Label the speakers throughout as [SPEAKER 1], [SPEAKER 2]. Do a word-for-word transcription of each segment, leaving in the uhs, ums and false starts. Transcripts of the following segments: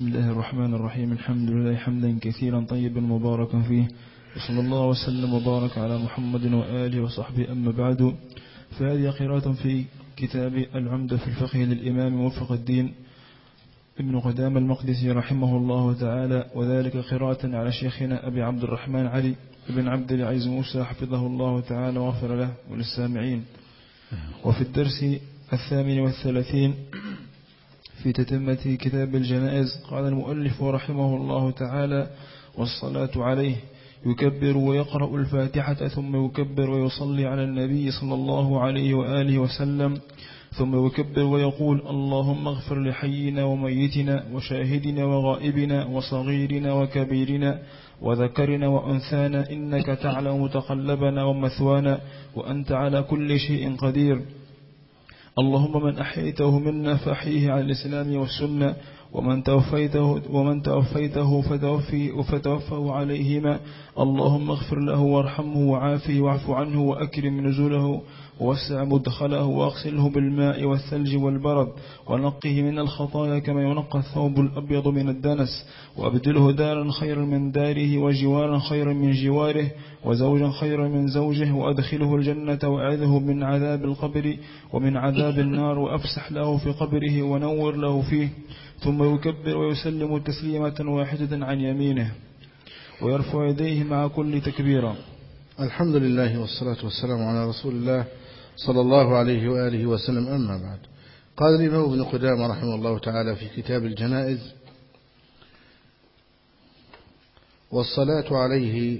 [SPEAKER 1] بسم الله الرحمن الرحيم. الحمد لله حمدا كثيرا طيبا مباركا فيه، وصلى الله وسلم وبارك على محمد وآله وصحبه. أما بعد، فهذه قراءة في كتاب العمدة في الفقه للإمام موفق الدين ابن قدامة المقدسي رحمه الله تعالى، وذلك قراءة على شيخنا أبي عبد الرحمن علي بن عبد العزيز موسى حفظه الله تعالى وغفر له وللسامعين. وفي الدرس الثامن والثلاثين في تتمة كتاب الجنائز قال المؤلف رحمه الله تعالى: والصلاة عليه يكبر ويقرأ الفاتحة ثم يكبر ويصلي على النبي صلى الله عليه وآله وسلم، ثم يكبر ويقول: اللهم اغفر لحينا وميتنا وشاهدنا وغائبنا وصغيرنا وكبيرنا وذكرنا وأنثانا، إنك تعلم متقلبنا ومثوانا، وأنت على كل شيء قدير. اللهم من أحييته منا فأحيه على الإسلام والسنة، ومن توفيته, ومن توفيته فتوفي فتوفه عليهما. اللهم اغفر له وارحمه وعافه واعف عنه وأكرم نزوله ووسع مدخله واغسله بالماء والثلج والبرد ونقه من الخطايا كما ينقى الثوب الأبيض من الدنس، وأبدله دارا خيرا من داره وجوارا خيرا من جواره وزوجا خيرا من زوجه، وأدخله الجنة وأعذه من عذاب القبر ومن عذاب النار، وأفسح له في قبره ونور له فيه. ثم يكبر ويسلم تسليمة واحدة عن يمينه ويرفع يديه مع كل تكبيرة.
[SPEAKER 2] الحمد لله والصلاة والسلام على رسول الله صلى الله عليه وآله وسلم. أما بعد، قال الإمام ابن قدامة رحمه الله تعالى في كتاب الجنائز: والصلاة عليه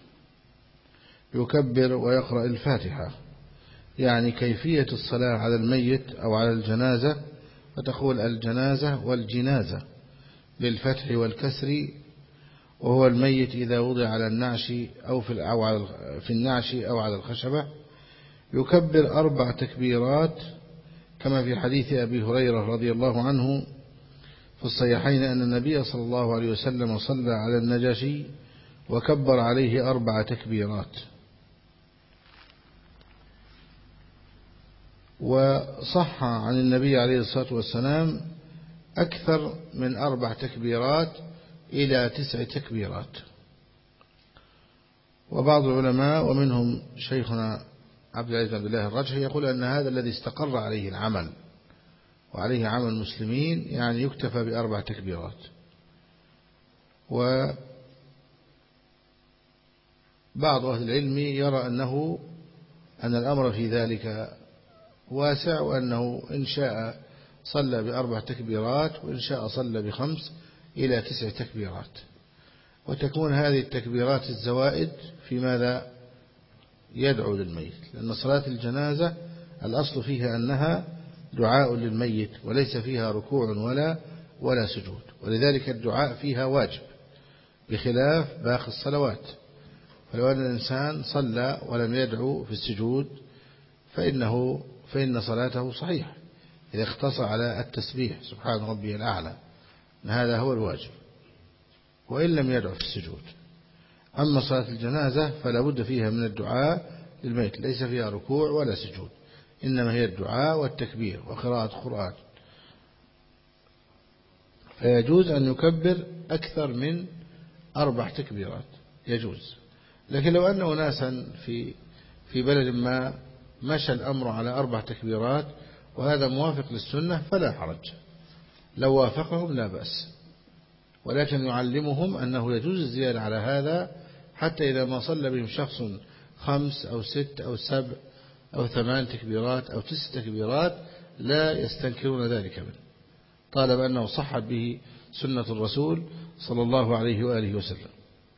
[SPEAKER 2] يكبر ويقرأ الفاتحة، يعني كيفية الصلاة على الميت أو على الجنازة، فتقول الجنازة والجنازة بالفتح والكسر، وهو الميت إذا وضع على النعش أو في أو على في النعش أو على الخشبة. يكبر أربع تكبيرات كما في حديث أبي هريرة رضي الله عنه في الصحيحين أن النبي صلى الله عليه وسلم صلى على النجاشي وكبر عليه أربع تكبيرات. وصح عن النبي عليه الصلاة والسلام أكثر من أربع تكبيرات إلى تسع تكبيرات. وبعض العلماء ومنهم شيخنا عبد العزيز بن عبد الله الرجحي يقول أن هذا الذي استقر عليه العمل وعليه عمل المسلمين، يعني يكتفى بأربع تكبيرات. وبعض أهل العلم يرى أنه أن الأمر في ذلك واسع، وأنه إن شاء صلى بأربع تكبيرات وإن شاء صلى بخمس إلى تسع تكبيرات. وتكون هذه التكبيرات الزوائد في ماذا يدعو للميت، لأن صلاة الجنازة الأصل فيها أنها دعاء للميت وليس فيها ركوع ولا ولا سجود، ولذلك الدعاء فيها واجب بخلاف باقي الصلوات. فلو أن الإنسان صلى ولم يدعو في السجود فإنه فإن صلاته صحيحة إذا اختصر على التسبيح سبحان ربي الأعلى، هذا هو الواجب، وإن لم يدعو في السجود. أما صلاة الجنازة فلا بد فيها من الدعاء للميت، ليس فيها ركوع ولا سجود، إنما هي الدعاء والتكبير وقراءة القرآن. فيجوز أن يكبر أكثر من أربع تكبيرات، يجوز. لكن لو أن أناسا في في بلد ما مشى الأمر على أربع تكبيرات وهذا موافق للسنة فلا حرج، لو وافقهم لا بأس، ولكن يعلمهم أنه يجوز الزيادة على هذا، حتى إذا ما صلى بهم شخص خمس أو ست أو سبع أو ثمان تكبيرات أو تسع تكبيرات لا يستنكرون ذلك منه، طالما أنه صحت به سنة الرسول صلى الله عليه وآله وسلم.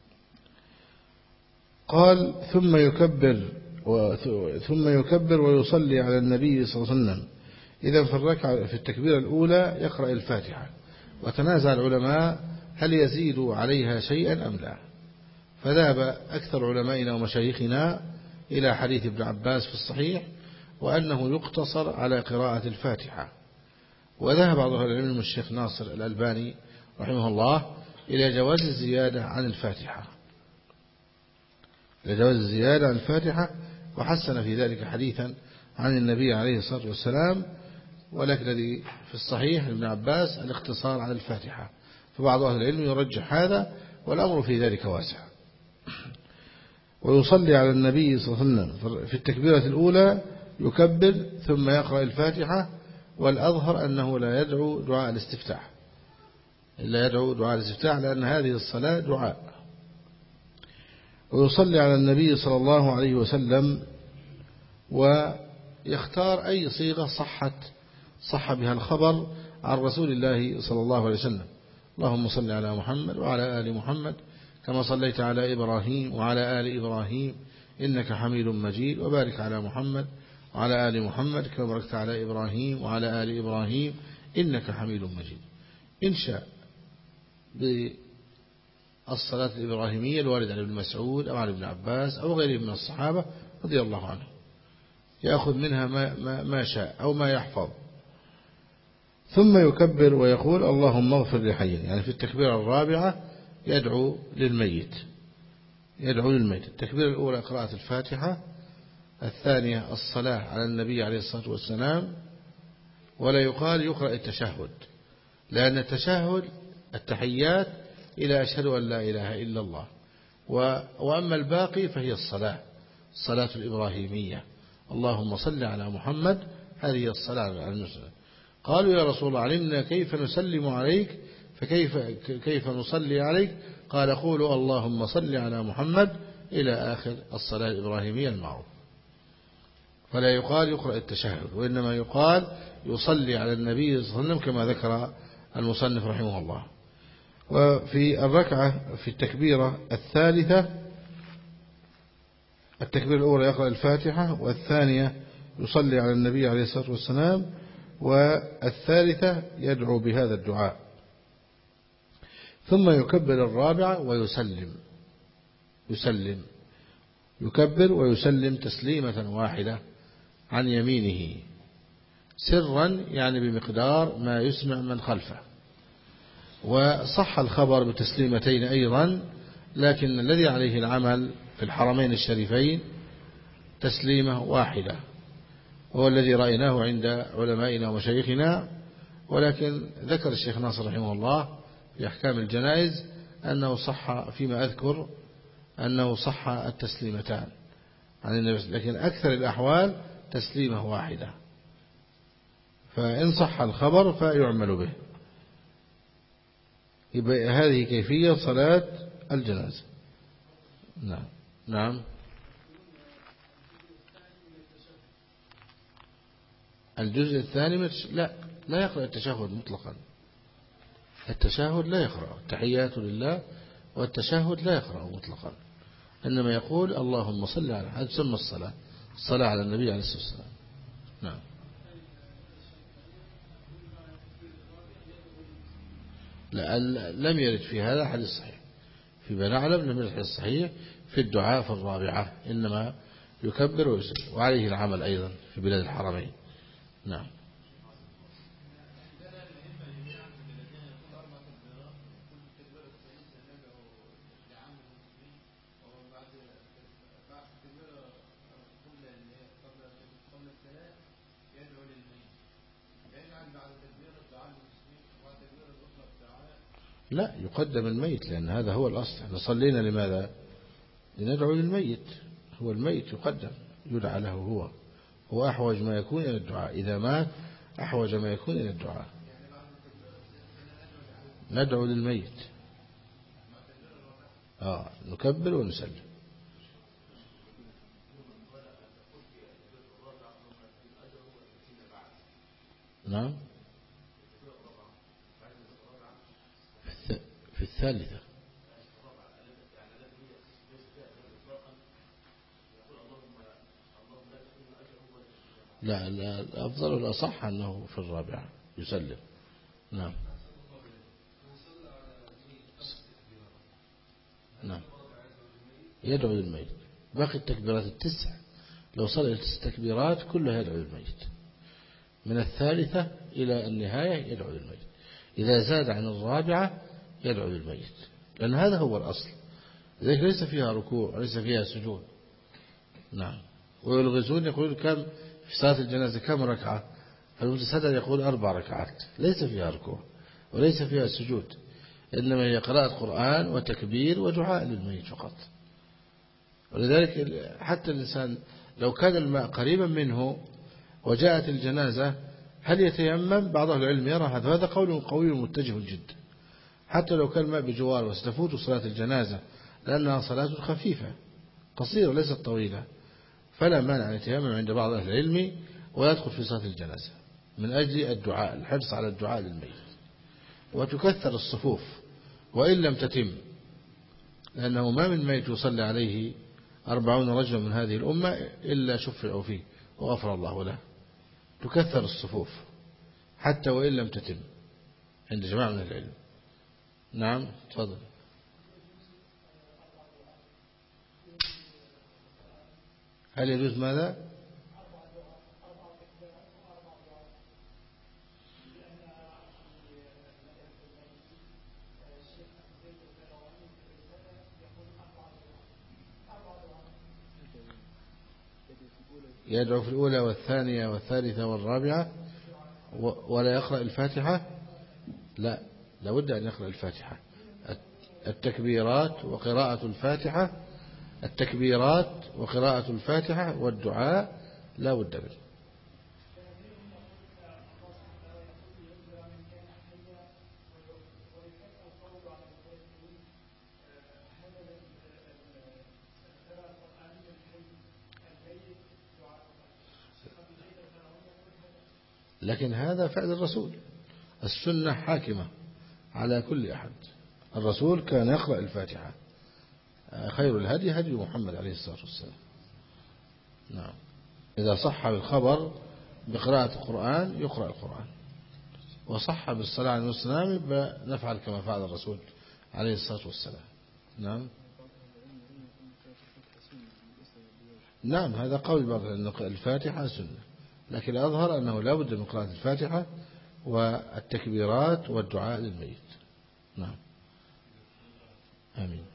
[SPEAKER 2] قال: ثم يكبر ثم يكبر ويصلي على النبي صلى الله عليه وسلم. إذا في الركعة في التكبيرة الأولى يقرأ الفاتحة، وتنازع العلماء هل يزيد عليها شيئا أم لا، فذهب أكثر علمائنا ومشايخنا إلى حديث ابن عباس في الصحيح وأنه يقتصر على قراءة الفاتحة. وذهب بعض أهل العلم الشيخ ناصر الألباني رحمه الله إلى جواز الزيادة عن الفاتحة إلى جواز الزيادة عن الفاتحة وحسن في ذلك حديثا عن النبي عليه الصلاة والسلام، ولكن الذي في الصحيح ابن عباس الاقتصار على الفاتحة. فبعض أهل العلم يرجح هذا، والأمر في ذلك واسع. ويصلي على النبي صلى الله عليه وسلم في التكبيرة الأولى يكبر ثم يقرأ الفاتحة، والأظهر أنه لا يدعو دعاء الاستفتاح، لا يدعو دعاء الاستفتاح، لأن هذه الصلاة دعاء. ويصلي على النبي صلى الله عليه وسلم ويختار أي صيغة صحت صح بها الخبر عن رسول الله صلى الله عليه وسلم. اللهم صل على محمد وعلى آل محمد كما صليت على إبراهيم وعلى آل إبراهيم إنك حميد مجيد، وبارك على محمد وعلى آل محمد كما باركت على إبراهيم وعلى آل إبراهيم إنك حميد مجيد. إن شاء بالصلاة الإبراهيمية الواردة عن ابن مسعود أو عن ابن عباس أو غيره من الصحابة رضي الله عنهم، يأخذ منها ما, ما, ما شاء أو ما يحفظ، ثم يكبر ويقول اللهم اغفر لحينا. يعني في التكبيرة الرابعة يدعو للميت، يدعو للميت. التكبيرة الأولى قراءة الفاتحة، الثانية الصلاة على النبي عليه الصلاة والسلام، ولا يقال يقرأ التشهد، لأن التشهد التحيات إلى أشهد أن لا إله إلا الله، وأما الباقي فهي الصلاة، الصلاة الإبراهيمية، اللهم صل على محمد، هذه الصلاة على المسلم. قالوا يا رسول الله علمنا كيف نسلم عليك فكيف كيف نصلي عليك؟ قال قولوا اللهم صل على محمد إلى آخر الصلاة الإبراهيمية المعروف. فلا يقال يقرأ التشهد، وإنما يقال يصلي على النبي صلى الله عليه وسلم كما ذكر المصنف رحمه الله. وفي الركعة في التكبيرة الثالثة، التكبيرة الأولى يقرأ الفاتحة، والثانية يصلي على النبي عليه الصلاة والسلام، والثالثة يدعو بهذا الدعاء، ثم يكبر الرابعة ويسلم، يسلم يكبر ويسلم تسليمة واحدة عن يمينه سرا، يعني بمقدار ما يسمع من خلفه. وصح الخبر بتسليمتين أيضا، لكن الذي عليه العمل في الحرمين الشريفين تسليمة واحدة، وهو الذي رأيناه عند علمائنا ومشايخنا. ولكن ذكر الشيخ ناصر رحمه الله في أحكام الجنائز أنه صح فيما أذكر أنه صح التسليمتان عن النبي، لكن أكثر الأحوال تسليمة واحدة، فإن صح الخبر فيعمل به. يبقى هذه كيفية صلاة الجنازة. نعم نعم. الجزء الثاني لا لا يقرأ التشهد مطلقا، التشهد لا يقرأ، التحيات لله والتشهد لا يقرأ مطلقا، إنما يقول اللهم صل على، هذا تسمى الصلاة، الصلاة على النبي عليه الصلاة والسلام. نعم. لا لم يرد في هذا حديث صحيح، فيما نعلم لم يرد حديث صحيح في الدعاء في الرابعة، إنما يكبر ويسلم، وعليه العمل أيضا في بلاد الحرمين. نعم. لا يقدم الميت، لأن هذا هو الأصل. احنا صلينا لماذا؟ لندعو للميت، هو الميت يقدم، يدعى له، هو هو أحوج ما يكون إلى الدعاء، إذا مات أحوج ما يكون إلى الدعاء. ندعو للميت، آه نكبر ونسلم. نعم. في الثالثة لا لا الأفضل والأصح أنه في الرابعة يسلم. نعم نعم يدعو للميت. باقي التكبيرات التسع لو صلى التسع تكبيرات كلها يدعو للميت، من الثالثة إلى النهاية يدعو للميت. إذا زاد عن الرابعة يدعو للميت، لأن هذا هو الأصل، لذلك ليس فيها ركوع وليس فيها سجود. نعم. ويلغزون يقول كم في صلاة الجنازة كم ركعة، المتسدد يقول أربع ركعات، ليس فيها ركوع وليس فيها سجود، إنما هي قراءة قرآن وتكبير ودعاء للميت فقط. ولذلك حتى الإنسان لو كان الماء قريبا منه وجاءت الجنازة هل يتيمم؟ بعض أهل العلم يرى هذا، هذا قول قوي متجه جدا، حتى لو كان الماء بجوار وستفوت صلاة الجنازة لأنها صلاة خفيفة قصيرة ليست طويلة، فلا مانع أن يتيمم عند بعض أهل العلم ويدخل في صلاة الجنازة من أجل الدعاء، الحرص على الدعاء للميت. وتكثر الصفوف وإن لم تتم، لأنه ما من ميت يصلي عليه أربعون رجلا من هذه الأمة إلا شفعوا فيه وغفر الله له. تكثر الصفوف حتى وإن لم تتم عند جماعة من العلم. نعم تفضل. هل يجوز ماذا؟ يدعو في الأولى والثانية والثالثة والرابعة ولا يقرأ الفاتحة؟ لا، لابد أن يقرأ الفاتحة. التكبيرات وقراءة الفاتحة، التكبيرات وقراءة الفاتحة والدعاء لا بد منه. لكن هذا فعل الرسول، السنة حاكمة على كل أحد. الرسول كان يقرأ الفاتحة، خير الهدي هدي محمد عليه الصلاة والسلام. نعم، إذا صح بالخبر بقراءة القرآن يقرأ القرآن، وصح بالصلاة على السلام نفعل كما فعل الرسول عليه الصلاة والسلام. نعم نعم هذا قول بعض أن الفاتحة سنة، لكن الأظهر أنه لا بد من قراءة الفاتحة والتكبيرات والدعاء للميت. نعم آمين.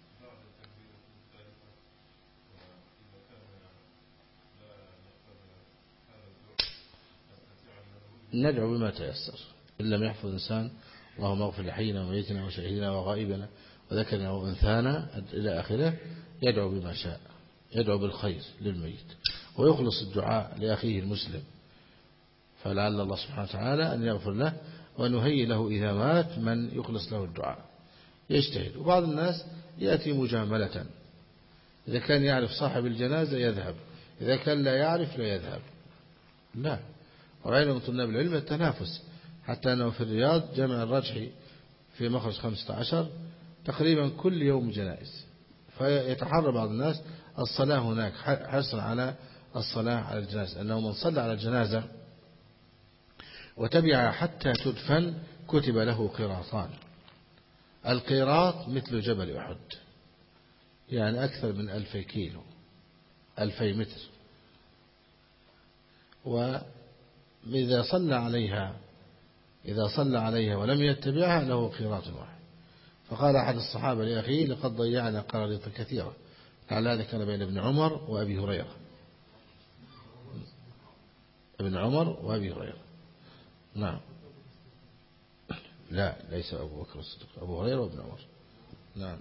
[SPEAKER 2] ندعو بما تيسر، إن لم يحفظ إنسان اللهم اغفر لحينا وميتنا وشهيدنا وغائبنا وذكرنا وأنثانا إلى آخره، يدعو بما شاء، يدعو بالخير للميت ويخلص الدعاء لأخيه المسلم، فلعل الله سبحانه وتعالى أن يغفر له وأن يهيئ له إذا مات من يخلص له الدعاء، يجتهد. وبعض الناس يأتي مجاملة، إذا كان يعرف صاحب الجنازة يذهب، إذا كان لا يعرف لا يذهب. لا، ورأينا من طلاب العلم التنافس، حتى أنه في الرياض جامع الرجحي في مخرج خمسة عشر تقريبا كل يوم جنائز، فيتحرى بعض الناس الصلاة هناك حرصا على الصلاة على الجنازة، أنه من صلى على الجنازة وتبع حتى تدفن كتب له قيراطان. القيراط مثل جبل أحد، يعني أكثر من ألفي كيلو، ألفي متر. وإذا صلى عليها إذا صلى عليها ولم يتبعها له قيراط واحد. فقال أحد الصحابة لأخيه لقد ضيعنا قراريط كثيرة، لعل هذا كان بين ابن عمر وأبي هريرة، ابن عمر وأبي هريرة. نعم لا، ليس أبو بكر الصديق، أبو هريرة وابن عمر. نعم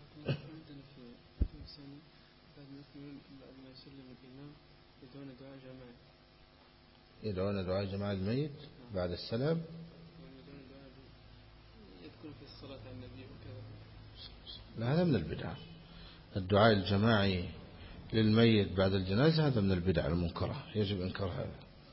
[SPEAKER 2] يدعون دعاء جماعة الميت بعد السلام.
[SPEAKER 3] يذكر في الصلاة على النبي وكذا.
[SPEAKER 2] لا، هذا من البدع. الدعاء الجماعي للميت بعد الجنازة هذا من البدع المنكرة، يجب إنكار هذا.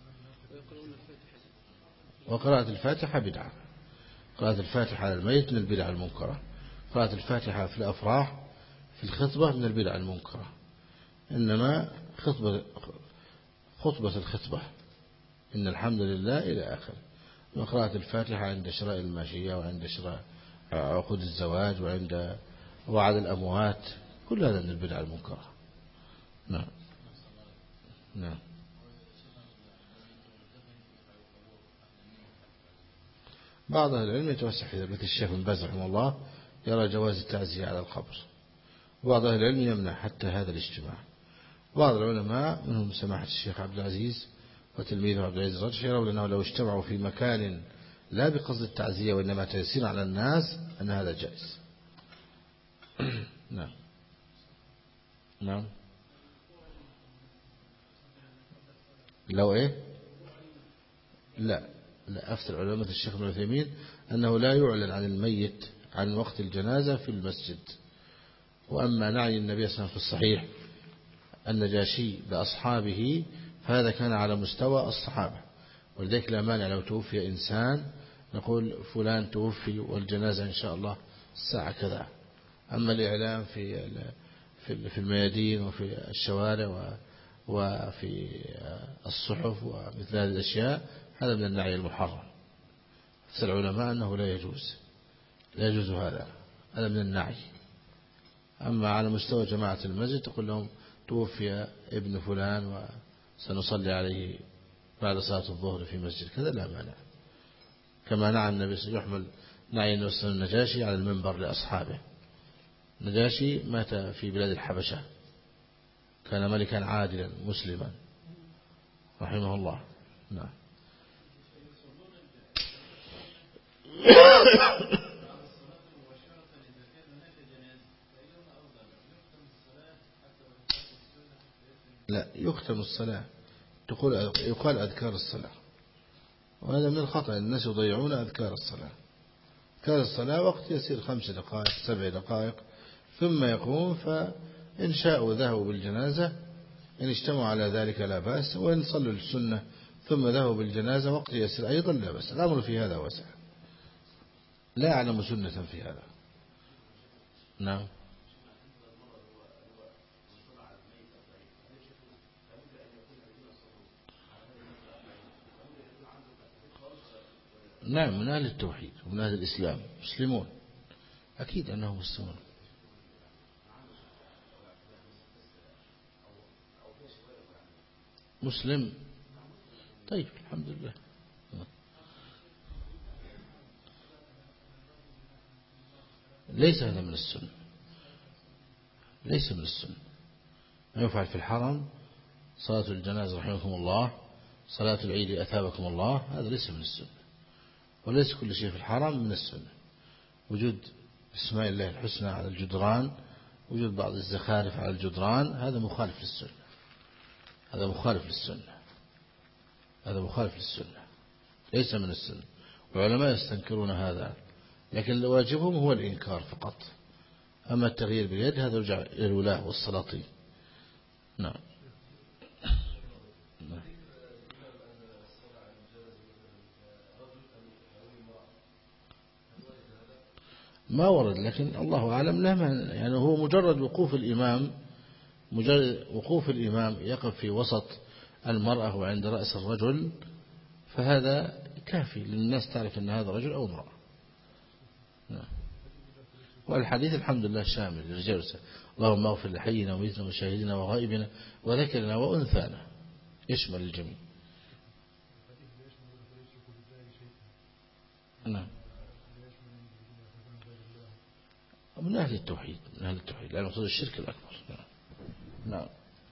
[SPEAKER 2] وقراءة الفاتحة بدعة، قراءة الفاتحة على الميت من البدع المنكرة. قراءة الفاتحة في الأفراح في الخطبة من البدع المنكرة، إنما خطبة خطبة الخطبة إن الحمد لله إلى آخر. وقراءة الفاتحة عند شراء الماشية وعند شراء عقود الزواج وعند وعد الأموات، كل هذا من البدع المنكرة. نعم نعم بعض أهل العلم يتوسع في ذلك، الشيخ بن باز رحمه الله يرى جواز التعزية على القبر، وبعض أهل العلم يمنع حتى هذا الاجتماع. بعض العلماء منهم سماحة الشيخ عبد العزيز وتلميذه عبد العزيز الرجحي يرون أنه لو اجتمعوا في مكان لا بقصد التعزية وإنما تيسير على الناس أن هذا جائز. نعم نعم. لو إيه لا لا أفتر علماء الشيخ ابن عثيمين أنه لا يعلن عن الميت عن وقت الجنازة في المسجد. وأما نعي النبي صلى الله عليه وسلم في الصحيح النجاشي بأصحابه فهذا كان على مستوى الصحابة، ولذلك لا مانع لو توفي إنسان نقول فلان توفي والجنازة إن شاء الله الساعة كذا. أما الإعلام في في الميادين وفي الشوارع وفي الصحف ومثل هذه الأشياء هذا من النعي المحرم. فسأل العلماء أنه لا يجوز لا يجوز هذا هذا من النعي. أما على مستوى جماعة المسجد تقول لهم توفي ابن فلان وسنصلي عليه بعد صلاة الظهر في مسجد كذا لا مانع. كما نعى النبي يحمل نعي النبي صلى الله عليه وسلم النجاشي على المنبر لأصحابه. النجاشي مات في بلاد الحبشة، كان ملكا عادلا مسلما رحمه الله. نعم. لا يختم الصلاة تقول يقال أذكار الصلاة، وهذا من الخطأ. الناس يضيعون أذكار الصلاة. أذكار الصلاة وقت يسير خمس دقائق سبع دقائق ثم يقوم، فإن شاءوا ذهبوا بالجنازة إن اجتمعوا على ذلك لا بأس، وإن صلوا السنة ثم ذهبوا بالجنازة وقت يسير أيضا لا بأس. الأمر في هذا واسع، لا أعلم سنة في هذا. نعم. نعم من أهل التوحيد ومن أهل الإسلام مسلمون أكيد أنهم مسلمون. مسلم طيب الحمد لله. ليس هذا من السنة، ليس من السنة. ما يفعل في الحرم صلاة الجنازة رحمكم الله، صلاة العيد أثابكم الله، هذا ليس من السنة. وليس كل شيء في الحرم من السنة. وجود اسماء الله الحسنى على الجدران، وجود بعض الزخارف على الجدران، هذا مخالف للسنة. هذا مخالف للسنة هذا مخالف للسنة ليس من السنة. والعلماء يستنكرون هذا، لكن واجبهم هو الإنكار فقط. أما التغيير باليد هذا يرجع إلى الولاة والسلاطين. نعم. نعم. ما ورد، لكن الله أعلم لا مانع. يعني هو مجرد وقوف الإمام مجرد وقوف الإمام يقف في وسط المرأة وعند رأس الرجل فهذا كافي للناس تعرف أن هذا رجل أو امرأة. نعم. والحديث الحمد لله شامل للرجال، اللهم اغفر لحينا وميتنا وشاهدنا وغائبنا وذكرنا وأنثانا، يشمل الجميع. نعم. من أهل التوحيد من أهل التوحيد لا مقصود الشرك الأكبر. نعم.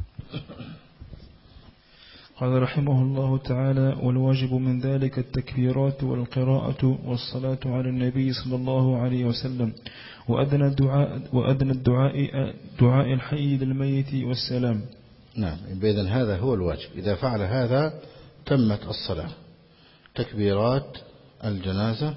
[SPEAKER 1] قال رحمه الله تعالى: والواجب من ذلك التكبيرات والقراءة والصلاة على النبي صلى الله عليه وسلم، وأدنى الدعاء وأدنى الدعاء دعاء الحي للميت والسلام.
[SPEAKER 2] نعم. إذن هذا هو الواجب. إذا فعل هذا تمت الصلاة. تكبيرات الجنازة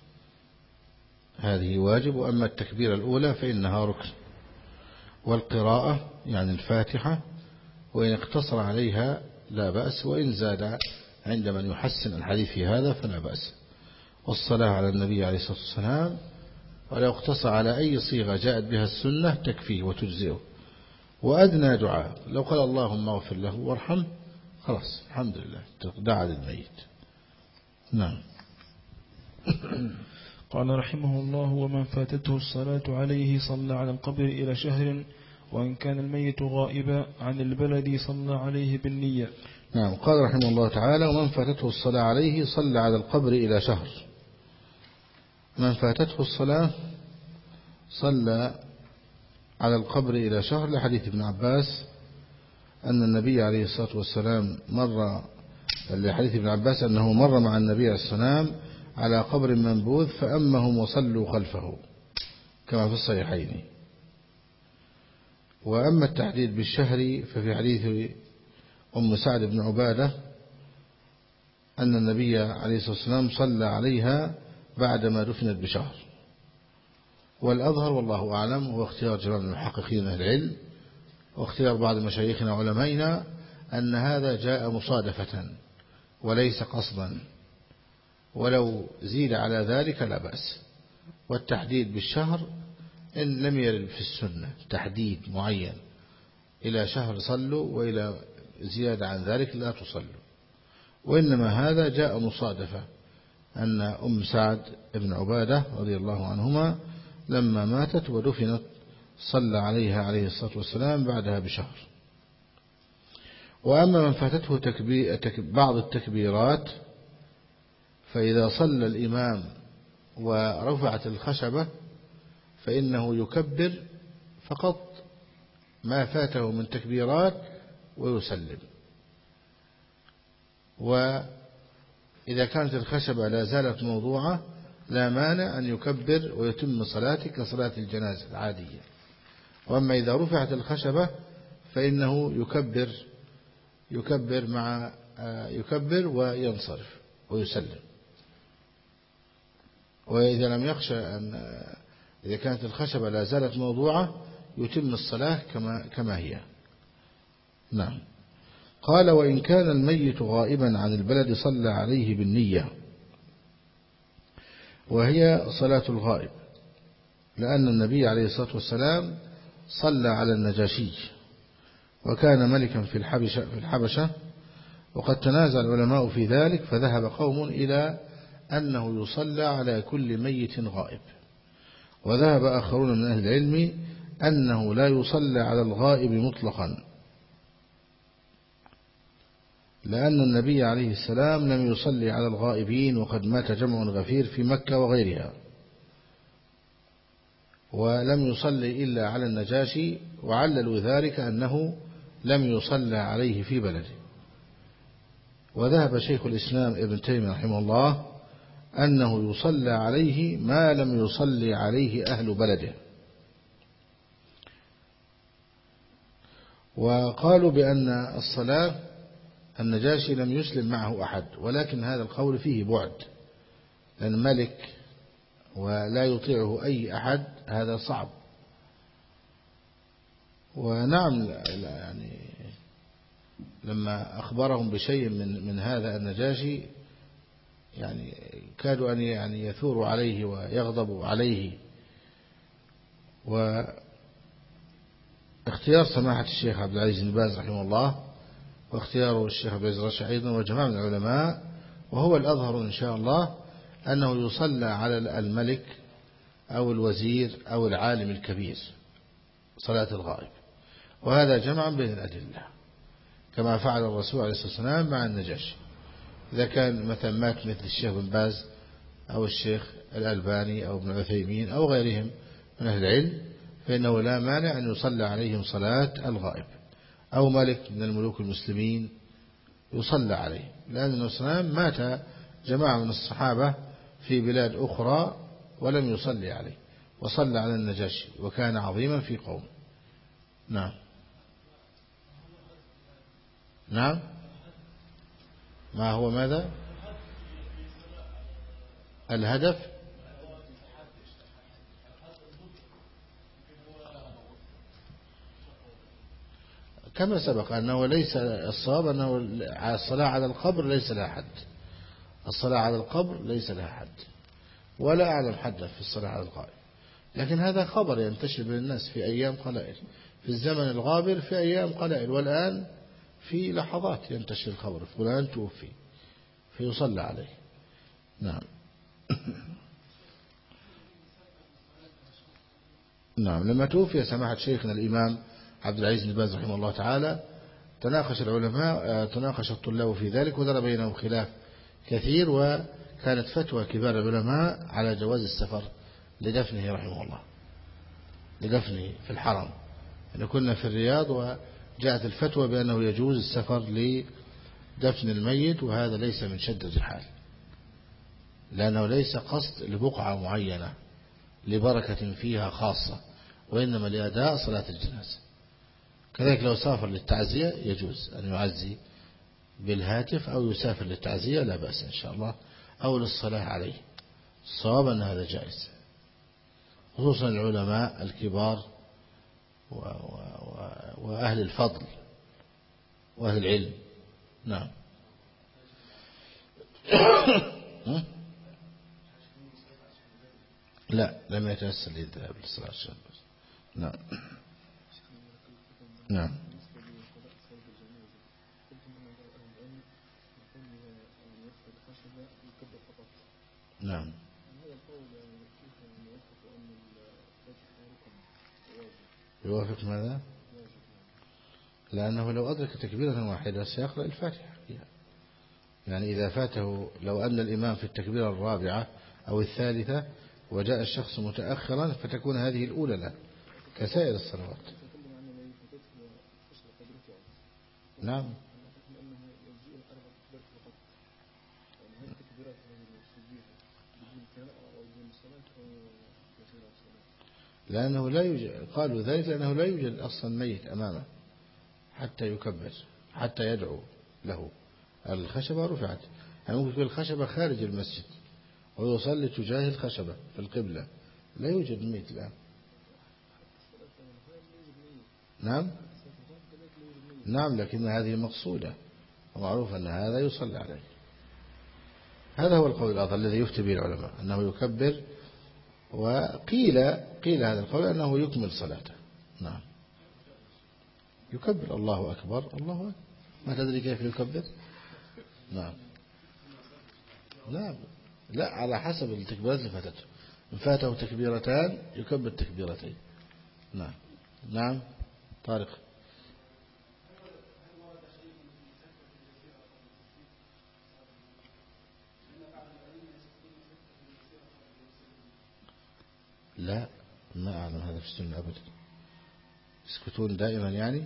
[SPEAKER 2] هذه واجب، وأما التكبيرة الأولى فإنها ركن، والقراءة يعني الفاتحة وإن اقتصر عليها لا بأس، وإن زاد عند من يحسن الحديث في هذا فلا بأس. والصلاة على النبي عليه الصلاة والسلام ولو اقتصر على أي صيغة جاءت بها السنة تكفيه وتجزئه. وأدنى دعاء لو قال اللهم اغفر له وارحمه خلاص الحمد لله دعا للميت. نعم.
[SPEAKER 1] قال رحمه الله: ومن فاتته الصلاة عليه صلى على القبر إلى شهر، وإن كان الميت غائبا عن البلد صلى عليه بالنية.
[SPEAKER 2] نعم. قال رحمه الله تعالى: ومن فاتته الصلاة عليه صلى على القبر إلى شهر. من فاتته الصلاة صلى على القبر إلى شهر لحديث ابن عباس أن النبي عليه الصلاة والسلام مر لحديث ابن عباس أنه مر مع النبي عليه السلام على قبر منبوذ فأمهم وصلوا خلفه كما في الصحيحين. وأما التحديد بالشهر ففي حديث أم سعد بن عبادة أن النبي عليه الصلاة والسلام صلى عليها بعدما دفنت بشهر. والأظهر والله أعلم هو اختيار جماعة المحققين أهل العلم واختيار بعض مشايخنا وعلمائنا أن هذا جاء مصادفة وليس قصدا، ولو زيد على ذلك لا بأس. والتحديد بالشهر إن لم يرد في السنة تحديد معين إلى شهر صلوا وإلى زيادة عن ذلك لا تصلوا، وإنما هذا جاء مصادفة أن أم سعد بن عبادة رضي الله عنهما لما ماتت ودفنت صلى عليها عليه الصلاة والسلام بعدها بشهر. وأما من فاتته بعض التكبيرات فإذا صلى الإمام ورفعت الخشبة فإنه يكبر فقط ما فاته من تكبيرات ويسلم. وإذا كانت الخشبة لا زالت موضوعة لا مانع أن يكبر ويتم صلاته كصلاة الجنازة العادية. وأما إذا رفعت الخشبة فإنه يكبر يكبر مع يكبر وينصرف ويسلم. وإذا لم يخشى أن إذا كانت الخشبة لا زالت موضوعة يتم الصلاة كما كما هي. نعم. قال وإن كان الميت غائبا عن البلد صلى عليه بالنية، وهي صلاة الغائب، لأن النبي عليه الصلاة والسلام صلى على النجاشي وكان ملكا في الحبشة, في الحبشة وقد تنازع العلماء في ذلك، فذهب قوم إلى أنه يصلى على كل ميت غائب، وذهب آخرون من أهل العلم أنه لا يصلى على الغائب مطلقا، لأن النبي عليه السلام لم يصلي على الغائبين وقد مات جمع غفير في مكة وغيرها، ولم يصلي إلا على النجاشي، وعللوا ذلك أنه لم يصلى عليه في بلده. وذهب شيخ الإسلام ابن تيمية رحمه الله أنه يصلى عليه ما لم يصلي عليه أهل بلده. وقالوا بأن الصلاة النجاشي لم يسلم معه أحد، ولكن هذا القول فيه بعد، لأن ملك ولا يطيعه أي أحد هذا صعب. ونعم يعني لما أخبرهم بشيء من من هذا النجاشي يعني كادوا أن يعني يثوروا عليه ويغضبوا عليه. واختيار سماحة الشيخ عبد العزيز بن باز رحمه الله واختياره الشيخ عبد العزيز الرشيد أيضا وجماعة من العلماء، وهو الأظهر إن شاء الله، أنه يصلى على الملك أو الوزير أو العالم الكبير صلاة الغائب، وهذا جمع بين الأدلة كما فعل الرسول عليه الصلاة والسلام مع النجاشي. إذا كان مثلا مات مثل الشيخ بن باز أو الشيخ الألباني أو ابن عثيمين أو غيرهم من أهل العلم فإنه لا مانع أن يصلى عليهم صلاة الغائب، أو ملك من الملوك المسلمين يصلى عليه، لأن النبي صلى الله عليه وسلم مات جماعة من الصحابة في بلاد أخرى ولم يصلي عليه، وصلى على النجاشي وكان عظيما في قوم. نعم نعم ما هو ماذا الهدف؟ كما سبق أنه ليس الصواب أنه الصلاة على القبر ليس لها حد، الصلاة على القبر ليس لها حد، ولا أعلم حدا في الصلاة على القبر، لكن هذا خبر ينتشر بين الناس في أيام قلائل، في الزمن الغابر في أيام قلائل، والآن في لحظات ينتشر الخبر فلان توفي فيصلى عليه. نعم نعم لما توفي سماحة شيخنا الإمام عبد العزيز بن باز رحمه الله تعالى تناقش العلماء تناقش الطلاب في ذلك ودار بينهم خلاف كثير، وكانت فتوى كبار العلماء على جواز السفر لدفنه رحمه الله، لدفنه في الحرم، أن كنا في الرياض وجاءت الفتوى بأنه يجوز السفر لدفن الميت، وهذا ليس من شدة الحال، لأنه ليس قصد لبقعة معينة لبركة فيها خاصة، وإنما لأداء صلاة الجنازة. كذلك لو سافر للتعزية يجوز أن يعزي بالهاتف، أو يسافر للتعزية لا بأس إن شاء الله، أو للصلاة عليه. الصواب أن هذا جائز، خصوصا العلماء الكبار و... و... و... وأهل الفضل وأهل العلم. نعم. لا، لم يتيسر للذهاب للصلاة الشهر. نعم. نعم. نعم. يوافق ماذا؟ لأنه لو أدرك تكبيرة واحدة سيقرأ الفاتحة فيها. يعني إذا فاته، لو أن الإمام في التكبيرة الرابعة أو الثالثة وجاء الشخص متأخرا فتكون هذه الأولى له كسائر الصلوات. نعم. لأنه لا يوجد، قالوا ذلك لأنه لا يوجد أصلا ميت أمامه حتى يكبر، حتى يدعو له. الخشبة رفعت، يعني ممكن تكون الخشبة خارج المسجد ويصلي تجاه الخشبة في القبلة، لا يوجد ميت الآن. نعم. نعم، لكن هذه مقصودة ومعروف أن هذا يصلي عليه. هذا هو القول الأفضل الذي يفتي به العلماء، أنه يكبر. وقيل قيل هذا القول أنه يكمل صلاته. نعم، يكبر الله أكبر الله أكبر. ما تدري كيف يكبر؟ نعم. لا لا، على حسب التكبيرات اللي فاتته. إن فاته تكبيرتان يكبر تكبيرتين. نعم. نعم. طارق. لا، ما أعلم هذا في السنة أبدا. يسكتون دائما يعني؟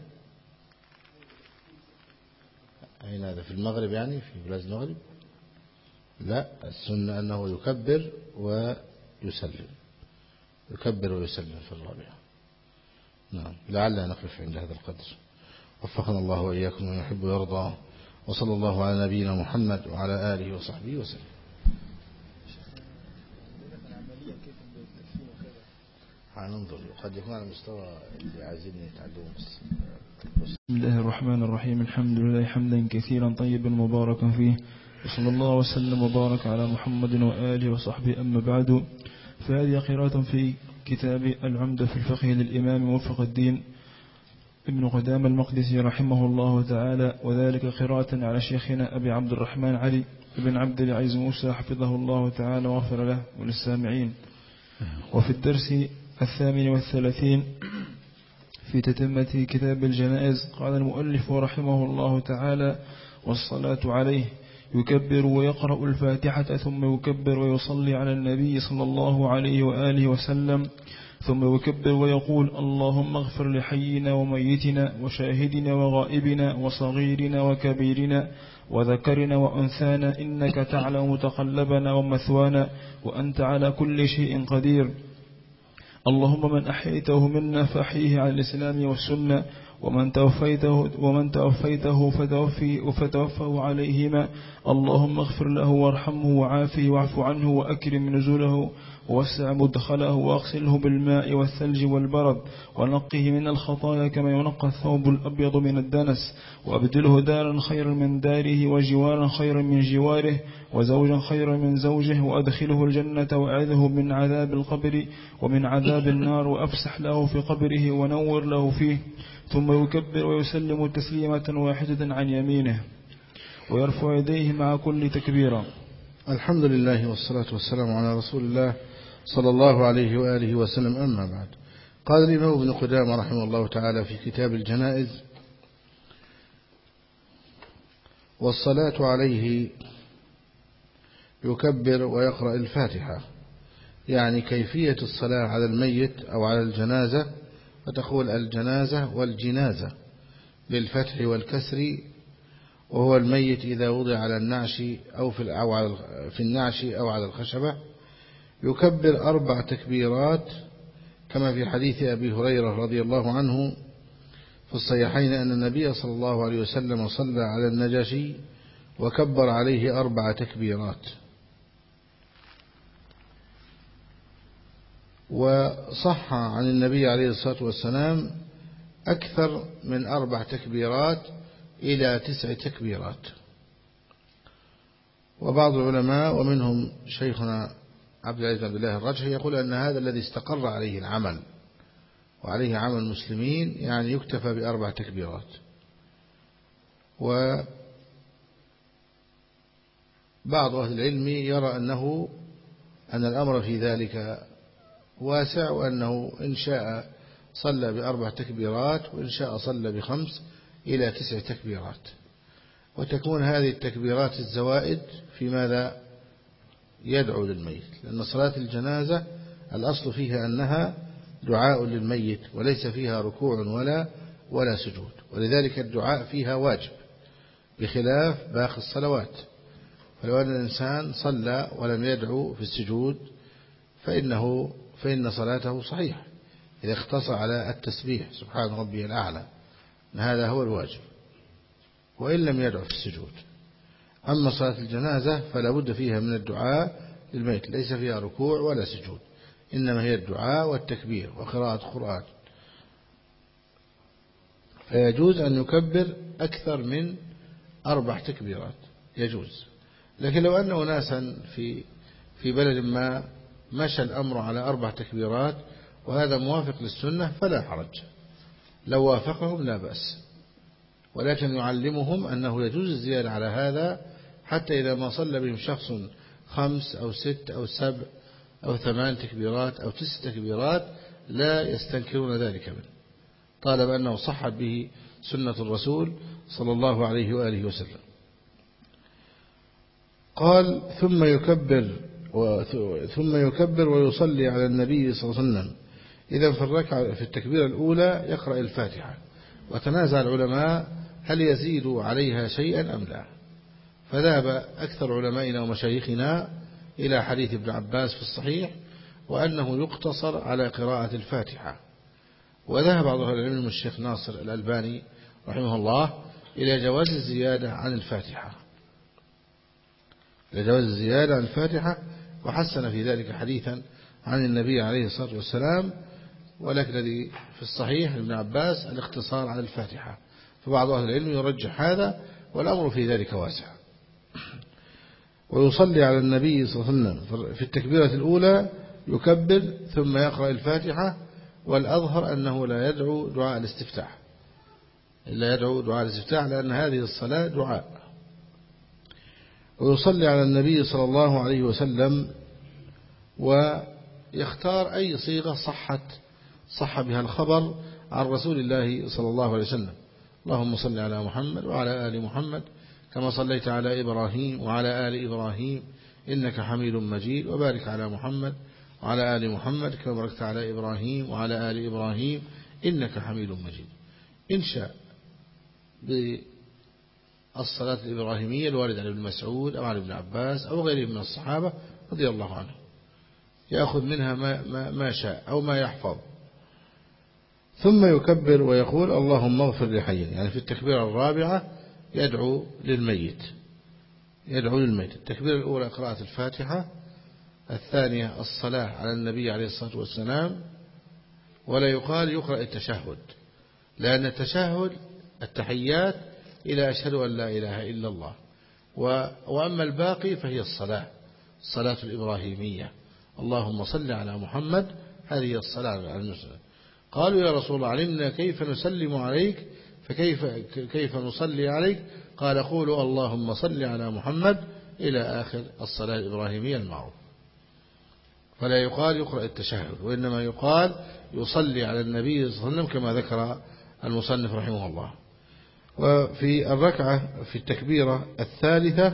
[SPEAKER 2] أين هذا؟ في المغرب يعني، في بلاد المغرب؟ لا، السنة أنه يكبر ويسلم، يكبر ويسلم في الرابعة. نعم. لعلنا نقف عند هذا القدر. وفقنا الله وإياكم من يحب ويرضى، وصلى الله على نبينا محمد وعلى آله وصحبه وسلم. هننظر، قد يكون على مستوى اللي عايزين يتعلموا بس.
[SPEAKER 1] بسم الله الرحمن الرحيم. الحمد لله حمدا كثيرا طيبا مباركا فيه، وصلى الله وسلم وبارك على محمد وآله وصحبه. أما بعد، فهذه قراءة في كتاب العمدة في الفقه للإمام موفق الدين ابن قدامة المقدسي رحمه الله تعالى، وذلك قراءة على شيخنا أبي عبد الرحمن علي بن عبد العزيز موسى حفظه الله تعالى وغفر له وللسامعين. وفي الدرس الثامن والثلاثين في تتمة كتاب الجنائز قال المؤلف رحمه الله تعالى: والصلاة عليه يكبر ويقرأ الفاتحة ثم يكبر ويصلي على النبي صلى الله عليه وآله وسلم، ثم يكبر ويقول: اللهم اغفر لحينا وميتنا وشاهدنا وغائبنا وصغيرنا وكبيرنا وذكرنا وأنثانا إنك تعلم متقلبنا ومثوانا وأنت على كل شيء قدير. اللهم من أحييته منا فأحيه على الإسلام والسنة، ومن توفيته, ومن توفيته فتوفي فتوفه عليهما. اللهم اغفر له وارحمه وعافه واعف عنه وأكرم نزوله ووسع مدخله واغسله بالماء والثلج والبرد ونقه من الخطايا كما ينقى الثوب الأبيض من الدنس، وأبدله دارا خيرا من داره وجوارا خيرا من جواره وزوجا خيرا من زوجه، وأدخله الجنة وأعذه من عذاب القبر ومن عذاب النار، وأفسح له في قبره ونور له فيه. ثم يكبر ويسلم تسليمة واحدة عن يمينه ويرفع يديه مع كل تكبيرة.
[SPEAKER 2] الحمد لله والصلاة والسلام على رسول الله صلى الله عليه وآله وسلم. أما بعد، قال الإمام ابن قدامة رحمه الله تعالى في كتاب الجنائز: والصلاة عليه يكبر ويقرأ الفاتحة، يعني كيفية الصلاة على الميت أو على الجنازة، فتقول الجنازة والجنازة بالفتح والكسر وهو الميت إذا وضع على النعش أو في أو على في النعش أو على الخشبة، يكبر أربع تكبيرات كما في حديث أبي هريرة رضي الله عنه في الصحيحين أن النبي صلى الله عليه وسلم صلى على النجاشي وكبر عليه أربع تكبيرات. وصح عن النبي عليه الصلاة والسلام أكثر من أربع تكبيرات إلى تسع تكبيرات. وبعض العلماء ومنهم شيخنا عبد العزيز بن عبد الله الرجحي يقول أن هذا الذي استقر عليه العمل وعليه عمل المسلمين، يعني يكتفى بأربع تكبيرات. وبعض أهل العلم يرى أنه أن الأمر في ذلك واسع، وأنه إن شاء صلى بأربع تكبيرات وإن شاء صلى بخمس إلى تسع تكبيرات، وتكون هذه التكبيرات الزوائد في ماذا يدعو للميت، لأن صلاة الجنازة الأصل فيها أنها دعاء للميت وليس فيها ركوع ولا ولا سجود، ولذلك الدعاء فيها واجب بخلاف باقي الصلوات. فلو أن الإنسان صلى ولم يدعو في السجود فإنه فإن صلاته صحيحة إذا اقتصر على التسبيح سبحان ربي الأعلى، هذا هو الواجب، وإن لم يدعو في السجود. أما صلاة الجنازة فلا بد فيها من الدعاء للميت، ليس فيها ركوع ولا سجود، إنما هي الدعاء والتكبير وقراءة القرآن. فيجوز أن يكبر أكثر من أربع تكبيرات يجوز. لكن لو أن أناسا في في بلد ما مشى الأمر على أربع تكبيرات وهذا موافق للسنة فلا حرج، لو وافقهم لا بأس، ولكن يعلمهم أنه يجوز الزيادة على هذا، حتى إذا ما صلى بهم شخص خمس أو ست أو سبع أو ثمان تكبيرات أو تسع تكبيرات لا يستنكرون ذلك منه، طالب أنه صحت به سنة الرسول صلى الله عليه وآله وسلم. قال ثم يكبر ثم يكبر ويصلي على النبي صلى الله عليه وسلم. إذا في الركعة في التكبيرة الأولى يقرأ الفاتحة، وتنازع العلماء هل يزيد عليها شيئا أم لا، فذهب أكثر علمائنا ومشايخنا إلى حديث ابن عباس في الصحيح وأنه يقتصر على قراءة الفاتحة. وذهب بعض أهل العلم الشيخ ناصر الألباني رحمه الله إلى جواز الزيادة عن الفاتحة إلى جواز الزيادة عن الفاتحة وحسن في ذلك حديثا عن النبي عليه الصلاة والسلام، ولكن الذي في الصحيح ابن عباس الاقتصار على الفاتحة، فبعض أهل العلم يرجح هذا والأمر في ذلك واسع. ويصلي على النبي صلى الله عليه وسلم في التكبيرة الأولى يكبر ثم يقرأ الفاتحة، والأظهر أنه لا يدعو دعاء الاستفتاح لا يدعو دعاء الاستفتاح لأن هذه الصلاة دعاء. ويصلي على النبي صلى الله عليه وسلم ويختار أي صيغة صحت صح بها الخبر عن رسول الله صلى الله عليه وسلم. اللهم صل على محمد وعلى آل محمد كما صليت على إبراهيم وعلى آل إبراهيم إنك حميد مجيد، وبارك على محمد وعلى آل محمد كما باركت على إبراهيم وعلى آل إبراهيم إنك حميد مجيد. إن شاء بالصلاة الإبراهيمية الواردة عن ابن مسعود أو عن ابن عباس أو غيره من الصحابة رضي الله عنهم يأخذ منها ما, ما, ما شاء أو ما يحفظ، ثم يكبر ويقول اللهم اغفر لحينا، يعني في التكبيرة الرابعة يدعو للميت يدعو للميت. التكبيرة الأولى قراءة الفاتحة، الثانية الصلاة على النبي عليه الصلاة والسلام، ولا يقال يقرأ التشهد، لأن التشهد التحيات إلى أشهد أن لا إله إلا الله، وأما الباقي فهي الصلاة الصلاة الإبراهيمية اللهم صل على محمد، هذه الصلاة على المسلم. قالوا يا رسول الله علمنا كيف نسلم عليك فكيف كيف نصلي عليك؟ قال قولوا اللهم صل على محمد إلى آخر الصلاة الإبراهيمية المعروف. فلا يقال يقرأ التشهد، وإنما يقال يصلي على النبي صلى الله عليه وسلم كما ذكر المصنف رحمه الله. وفي الركعة في التكبيرة الثالثة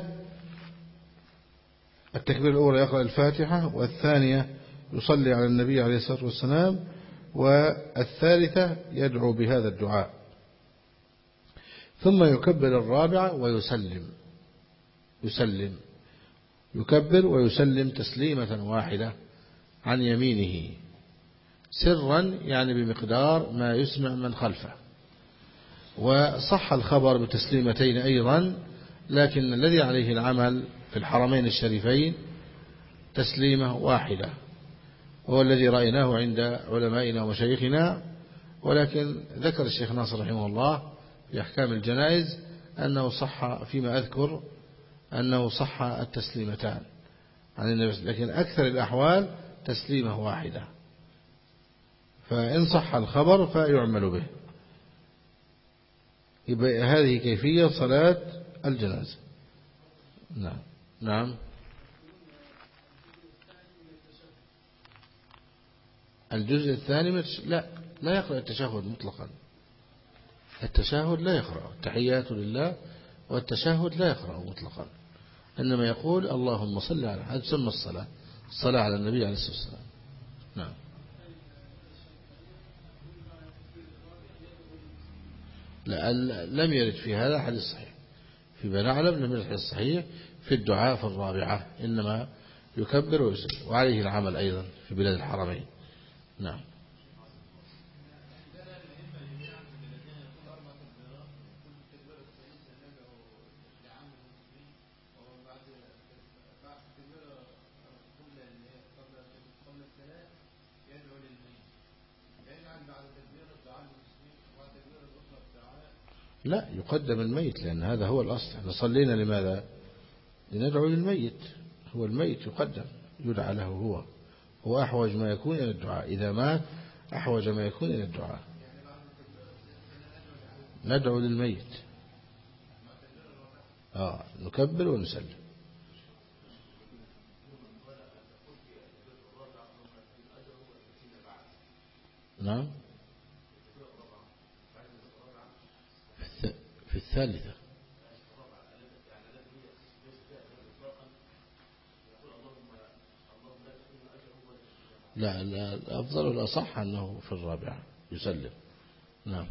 [SPEAKER 2] التكبيرة الأولى يقرأ الفاتحة، والثانية يصلي على النبي عليه الصلاة والسلام، والثالثة يدعو بهذا الدعاء. ثم يكبر الرابعة ويسلم يسلم يكبر ويسلم تسليمة واحدة عن يمينه سرا، يعني بمقدار ما يسمع من خلفه. وصح الخبر بتسليمتين أيضا، لكن الذي عليه العمل في الحرمين الشريفين تسليمة واحدة، وهو الذي رأيناه عند علمائنا ومشايخنا. ولكن ذكر الشيخ ناصر رحمه الله في أحكام الجنائز أنه صح فيما أذكر أنه صح التسليمتان عن النبي، لكن أكثر الأحوال تسليمة واحدة. فإن صح الخبر فيعمل به. يبقى هذه كيفية صلاة الجنازة. نعم نعم. الجزء الثاني مش لا لا يقرأ التشهد مطلقا. التشهد لا يقرأ، التحيات لله والتشهد لا يقرأ مطلقا، إنما يقول اللهم صل على، هذا تسمى الصلاة، الصلاة على النبي عليه الصلاة والسلام. نعم. لا لم يرد في هذا حديث صحيح، فيما نعلم لم يرد حديث صحيح في الدعاء في الرابعة، إنما يكبر ويسلم، وعليه العمل أيضا في بلاد الحرمين. نعم. لا يقدم الميت، لأن هذا هو الأصل. احنا صلينا لماذا؟ لندعو للميت، هو الميت يقدم يدعى له، هو هو أحوج ما يكون إلى الدعاء، إذا مات أحوج ما يكون إلى الدعاء. ندعو للميت. آه نكبر ونسلم. نعم. في الثالثة. لا لا الأفضل والأصح أنه في الرابعة يسلم. نعم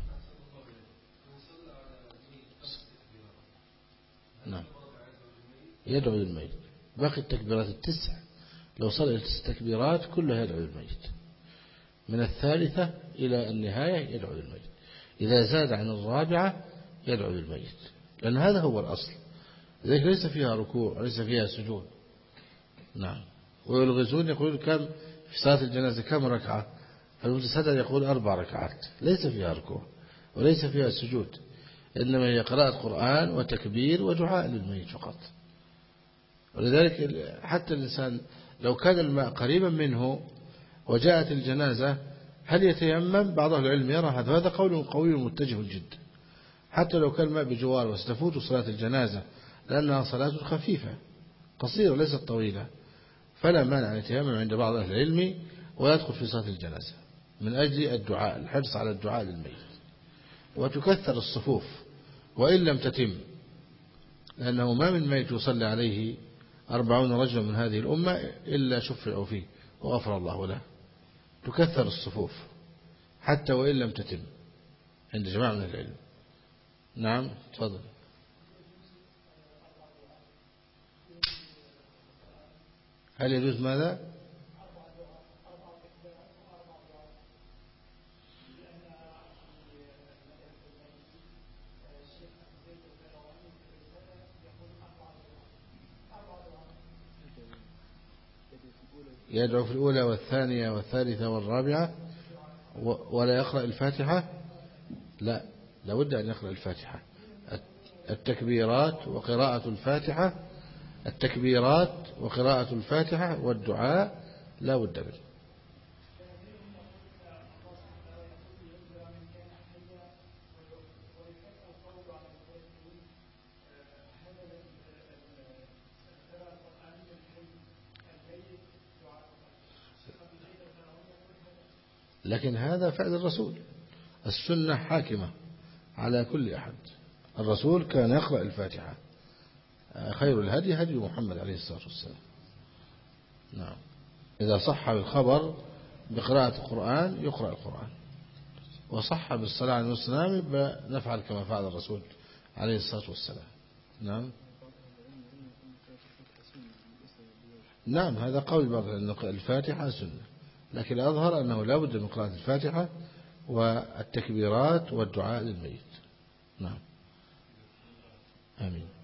[SPEAKER 2] نعم. يدعو للميت. باقي التكبيرات التسع لو صلى التسع تكبيرات كلها يدعو للميت، من الثالثة إلى النهاية يدعو للميت. إذا زاد عن الرابعة يدعو للميت، لأن هذا هو الأصل. لذلك ليس فيها ركوع وليس فيها سجود. نعم. ويلغزون يقول كم في صلاة الجنازة كم ركعة، المتسدد يقول أربع ركعات، ليس فيها ركوع وليس فيها سجود، إنما هي قراءة قرآن وتكبير ودعاء للميت فقط. ولذلك حتى الإنسان لو كان الماء قريبا منه وجاءت الجنازة هل يتيمم؟ بعض أهل العلم يرى هذا، هذا قول قوي متجه جدا، حتى لو كان الماء بجوار وستفوت صلاة الجنازة لأنها صلاة خفيفة قصيرة ليست طويلة، فلا مانع أن يتيمم عند بعض أهل العلم ويدخل في صلاة الجنازة من أجل الدعاء، الحرص على الدعاء للميت. وتكثر الصفوف وإن لم تتم، لأنه ما من ميت يصلي عليه أربعون رجلا من هذه الأمة إلا شفعوا فيه وغفر الله له. تكثر الصفوف حتى وإن لم تتم عند جماعة من العلم. نعم تفضل. هل يجوز ماذا؟ يدعو في الأولى والثانية والثالثة والرابعة ولا يقرأ الفاتحة؟ لا، لابد أن يقرأ الفاتحة. التكبيرات وقراءة الفاتحة، التكبيرات وقراءة الفاتحة والدعاء لا بد منه. لكن هذا فعل الرسول، السنة حاكمة على كل أحد. الرسول كان يقرأ الفاتحة، خير الهدي هدي محمد عليه الصلاة والسلام. نعم. إذا صح بالخبر بقراءة القرآن يقرأ القرآن، وصح بالصلاة على النبي نفعل كما فعل الرسول عليه الصلاة والسلام. نعم نعم هذا قول بعض الفاتحة سنة، لكن الأظهر أنه لا بد من قراءة الفاتحة والتكبيرات والدعاء للميت. نعم آمين.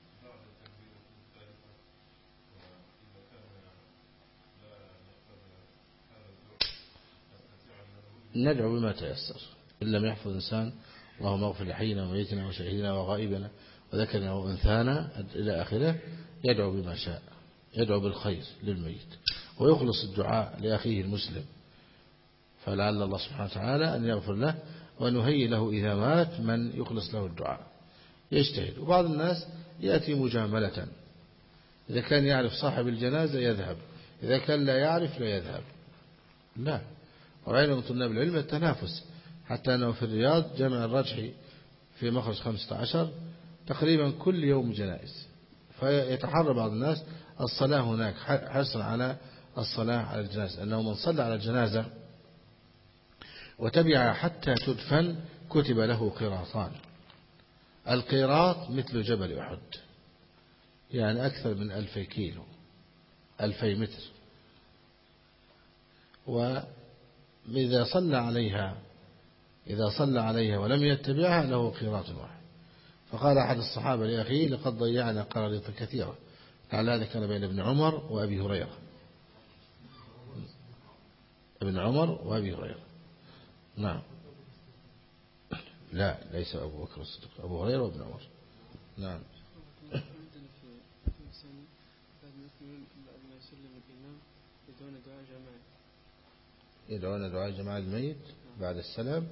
[SPEAKER 2] ندعو بما تيسر، إن لم يحفظ إنسان اللهم اغفر لحينا وميتنا وشهيدنا وغائبنا وذكرنا وأنثانا إلى آخره، يدعو بما شاء، يدعو بالخير للميت ويخلص الدعاء لأخيه المسلم، فلعل الله سبحانه وتعالى أن يغفر له وأن يهيئ له إذا مات من يخلص له الدعاء، يجتهد. وبعض الناس يأتي مجاملة، إذا كان يعرف صاحب الجنازة يذهب، إذا كان لا يعرف لا يذهب. لا، ورأينا من طلاب العلم التنافس، حتى أنه في الرياض جامع الرجحي في مخرج خمسة عشر تقريبا كل يوم جنائز، فيتحرى بعض الناس الصلاة هناك حرصا على الصلاة على الجنازة، أنه من صلى على الجنازة وتبع حتى تدفن كتب له قيراطان. القيراط مثل جبل أحد، يعني أكثر من ألفي كيلو، ألفي متر. وإذا صلى عليها إذا صلى عليها ولم يتبعها له قيراط واحد. فقال أحد الصحابة لأخيه لقد ضيعنا قراريط كثيرة، على هذا كان بين ابن عمر وأبي هريرة، ابن عمر وأبي هريرة. نعم لا ليس أبو بكر الصديق، أبو هريرة وابن عمر. نعم يدعون دعاء جماعة الميت بعد السلام،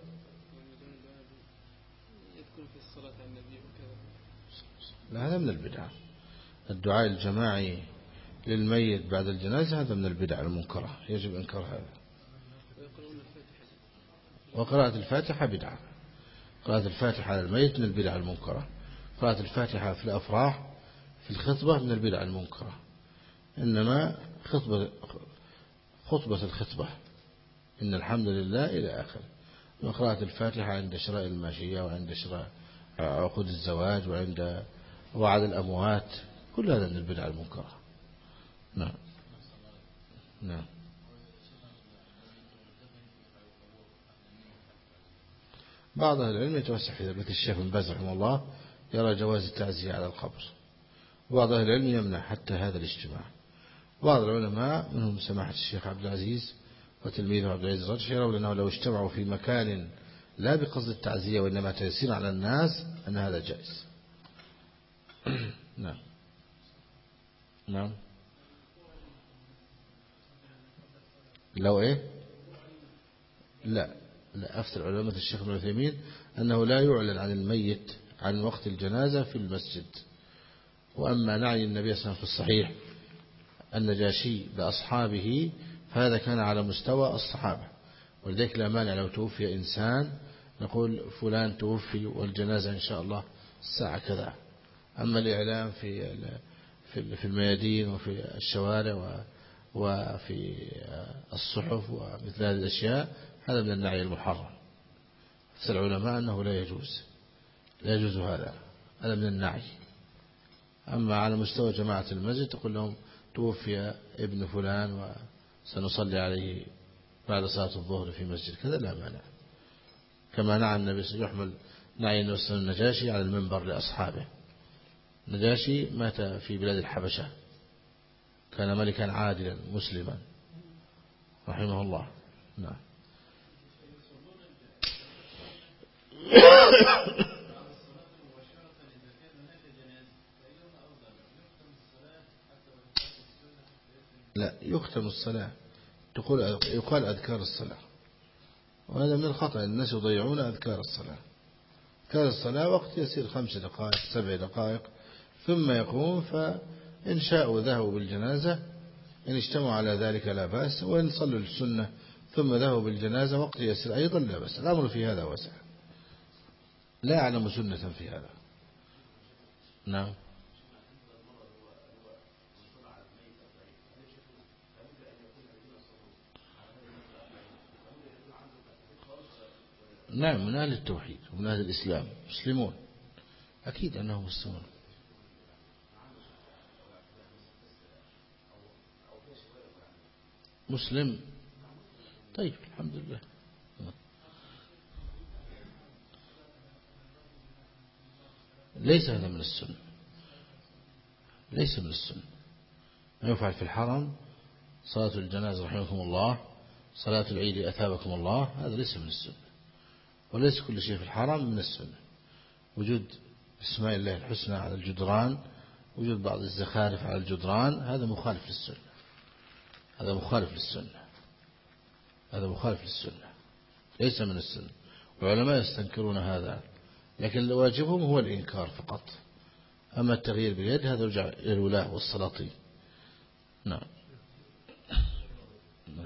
[SPEAKER 3] يذكر في الصلاة على النبي وكذا.
[SPEAKER 2] لا هذا من البدع. الدعاء الجماعي للميت بعد الجنازة هذا من البدع المنكرة، يجب إنكار هذا. وقراءة الفاتحة بدعة، قراءة الفاتحة على الميت من البدع المنكرة، قراءة الفاتحة في الأفراح في الخطبة من البدع المنكرة، إنما خطبة خطبة الخطبة إن الحمد لله إلى آخر. وقراءة الفاتحة عند شراء الماشية وعند شراء عقود الزواج وعند وعد الأموات، كل هذا من البدع المنكرة. نعم نعم بعض أهل العلم يتوسع في ذلك، الشيخ بن باز رحمه الله يرى جواز التعزية على القبر، وبعض أهل العلم يمنع حتى هذا الاجتماع. بعض العلماء منهم سماحة الشيخ عبد العزيز وتلميذه عبد العزيز الرجحي يرون أنه لو اجتمعوا في مكان لا بقصد التعزية وإنما تيسير على الناس أن هذا جائز. نعم نعم لو إيه لا لا أفتر علماء الشيخ ابن عثيمين أنه لا يعلن عن الميت عن وقت الجنازة في المسجد. وأما نعي النبي صلى الله عليه وسلم في الصحيح النجاشي بأصحابه فهذا كان على مستوى الصحابة، ولذلك لا مانع لو توفي إنسان نقول فلان توفي والجنازة إن شاء الله الساعة كذا. أما الإعلام في في الميادين وفي الشوارع وفي الصحف ومثل هذه الأشياء هذا من النعي المحرم. فالعلماء أنه لا يجوز لا يجوز هذا هذا من النعي. أما على مستوى جماعة المسجد تقول لهم توفي ابن فلان وسنصلي عليه بعد صلاة الظهر في مسجد كذا لا مانع، كما نعى النبي صلى الله عليه وسلم يحمل نعي النجاشي على المنبر لأصحابه. النجاشي مات في بلاد الحبشة، كان ملكا عادلا مسلما رحمه الله. نعم لا يختم الصلاة، تقول يقال أذكار الصلاة، وهذا من الخطأ. الناس يضيعون أذكار الصلاة. أذكار الصلاة وقت يسير خمس دقائق سبع دقائق ثم يقوم، فإن شاءوا ذهبوا بالجنازة، إن اجتمعوا على ذلك لا بأس، وإن صلوا السنة ثم ذهبوا بالجنازة وقت يسير أيضا لا بأس. الأمر في هذا واسع، لا أعلم سنة في هذا. نعم نعم من أهل التوحيد ومن أهل الإسلام مسلمون، أكيد أنهم مسلمون. مسلم. طيب الحمد لله. ليس هذا من السنة، ليس من السنة. ما يفعل في الحرم صلاة الجنازة رحمكم الله، صلاة العيد أثابكم الله، هذا ليس من السنة. وليس كل شيء في الحرم من السنة. وجود اسماء الله الحسنى على الجدران، وجود بعض الزخارف على الجدران، هذا مخالف للسنة، هذا مخالف للسنة، هذا مخالف للسنة، ليس من السنة. والعلماء يستنكرون هذا، لكن واجبهم هو الإنكار فقط. أما التغيير باليد هذا يرجع إلى الولاة والسلاطين. نعم. نعم.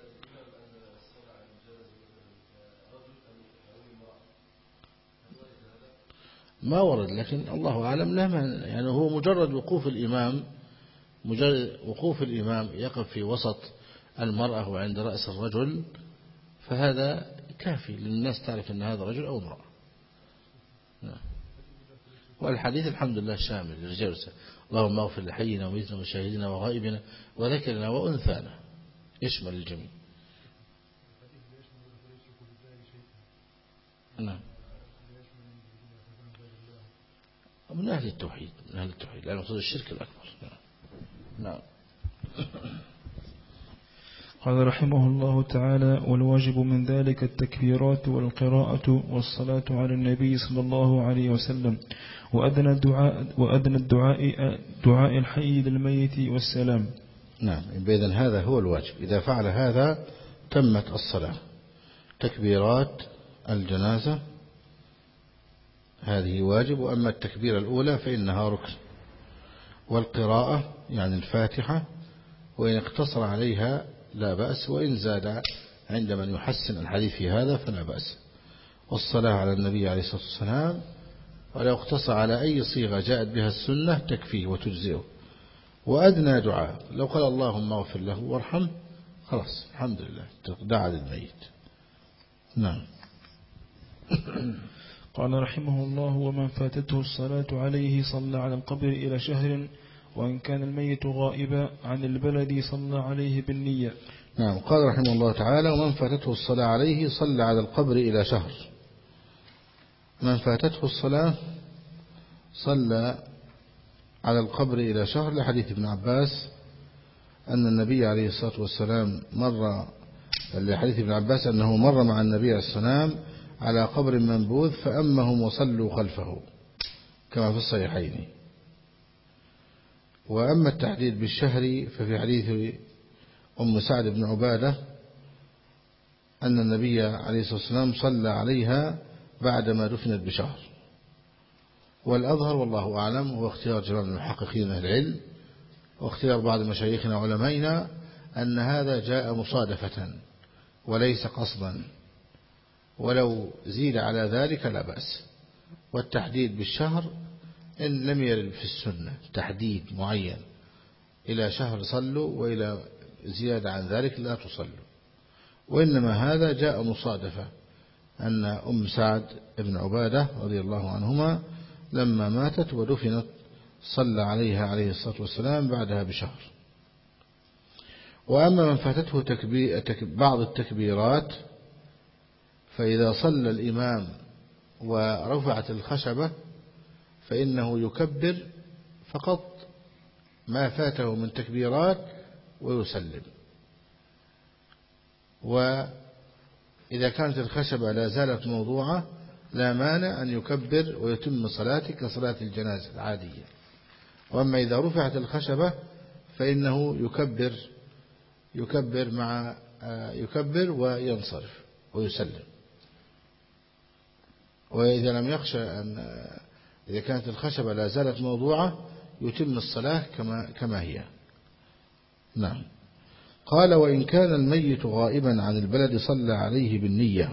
[SPEAKER 2] ما ورد، لكن الله أعلم لا مانع، يعني هو مجرد وقوف الإمام، مجرد وقوف الإمام يقف في وسط المرأة وعند رأس الرجل، فهذا كافي للناس تعرف أن هذا رجل أو امرأة. نعم. والحديث الحمد لله شامل للرجال، اللهم اغفر لحينا وميتنا وشاهدنا وغائبنا وذكرنا وأنثانا، يشمل الجميع. نعم. من أهل التوحيد، من أهل التوحيد، لأنه مقصود الشرك الأكبر. نعم.
[SPEAKER 1] قال رحمه الله تعالى: والواجب من ذلك التكبيرات والقراءة والصلاة على النبي صلى الله عليه وسلم، وأدنى الدعاء, وأدنى الدعاء دعاء الحي للميت والسلام.
[SPEAKER 2] نعم. بإذن هذا هو الواجب، إذا فعل هذا تمت الصلاة. تكبيرات الجنازة هذه واجب، وأما التكبيرة الأولى فإنها ركن، والقراءة يعني الفاتحة، وإن اقتصر عليها لا بأس، وإن زاد عند من يحسن الحديث في هذا فلا بأس. والصلاة على النبي عليه الصلاة والسلام، ولو اقتصر على أي صيغة جاءت بها السنة تكفيه وتجزئه. وأدنى دعاء لو قال اللهم اغفر له وارحمه، خلاص الحمد لله دعا للميت. نعم.
[SPEAKER 1] قال رحمه الله: ومن فاتته الصلاة عليه صلى على القبر إلى شهر، وإن كان الميت غائبا عن البلد صلى عليه بالنية.
[SPEAKER 2] نعم. قال رحمه الله تعالى: ومن فاتته الصلاة عليه صلى على القبر إلى شهر. من فاتته الصلاة صلى على القبر إلى شهر، لحديث ابن عباس أن النبي عليه الصلاة والسلام مر، لحديث ابن عباس أنه مر مع النبي عليه السلام على قبر منبوذ فأمهم وصلوا خلفه، كما في الصحيحين. وأما التحديد بالشهر ففي حديث أم سعد بن عبادة أن النبي عليه الصلاة والسلام صلى عليها بعدما دفنت بشهر. والأظهر والله أعلم هو اختيار جماعة المحققين أهل العلم واختيار بعض مشايخنا وعلمائنا أن هذا جاء مصادفة وليس قصدا، ولو زيد على ذلك لا بأس. والتحديد بالشهر إن لم يرد في السنة تحديد معين إلى شهر صلوا، وإلى زيادة عن ذلك لا تصلوا، وإنما هذا جاء مصادفة أن أم سعد بن عبادة رضي الله عنهما لما ماتت ودفنت صلى عليها عليه الصلاة والسلام بعدها بشهر. وأما من فاتته بعض التكبيرات فإذا صلى الإمام ورفعت الخشبة فإنه يكبر فقط ما فاته من تكبيرات ويسلم. وإذا كانت الخشبة لا زالت موضوعة لا مانع أن يكبر ويتم صلاته كصلاة الجنازة العادية. وأما إذا رفعت الخشبة فإنه يكبر يكبر مع يكبر وينصرف ويسلم. وإذا لم يخشى أن إذا كانت الخشبة لا زالت موضوعة يتم الصلاة كما كما هي. نعم. قال: وإن كان الميت غائبا عن البلد صلى عليه بالنية،